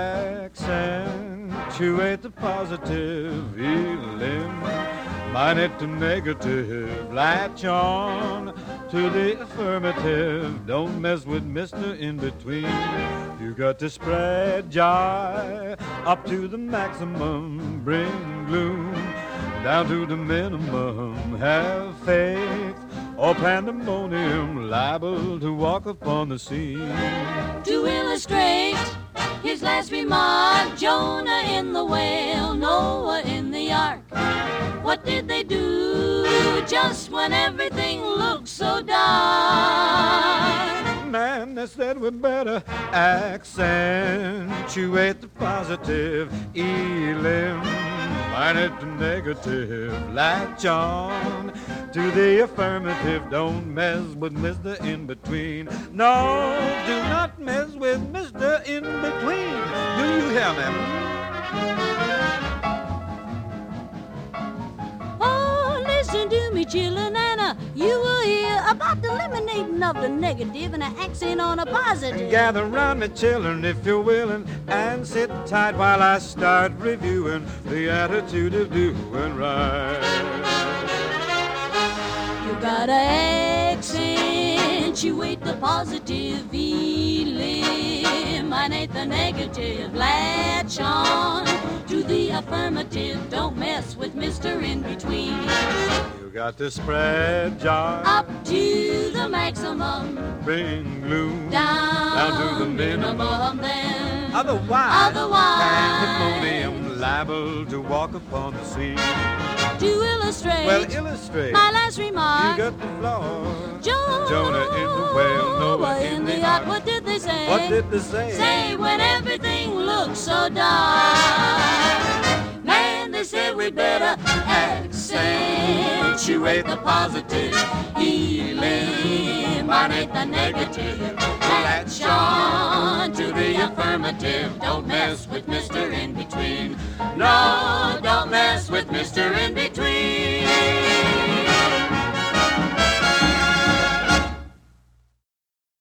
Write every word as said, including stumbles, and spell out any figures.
accentuate the positive, eliminate the negative, latch on to the affirmative, don't mess with Mister In-Between. You got to spread joy up to the maximum, bring gloom down to the minimum, have faith or pandemonium, liable to walk upon the scene. To illustrate his last remark, Jonah in the whale, Noah in the ark. What did they do just when everything looked so dark? Man, they said we better accentuate the positive, eliminate the negative, latch on to the affirmative, don't mess with Mister In-Between. No, do not mess with Mister In-Between. Do you hear me? Oh, listen to me, chillin', Anna. You will hear about the eliminating of the negative and an accent on a positive. Gather round me, children, if you're willing, and sit tight while I start reviewing the attitude of doing right. You gotta accentuate the positive, eliminate the negative, latch on to the affirmative, don't mess with Mister In-Between. You got to spread joy Up to the maximum, bring gloom down, down to the minimum. minimum then. Otherwise, Otherwise, pandemonium liable to walk upon the scene. To illustrate, Well, illustrate. my last remark, You got the floor. Jonah, Jonah in the whale, Noah in the ark. What did they say? What did they say? Say when everything looks so dark. Man, they said we better accentuate the positive, eliminate the negative, latch on to the affirmative, don't mess with Mister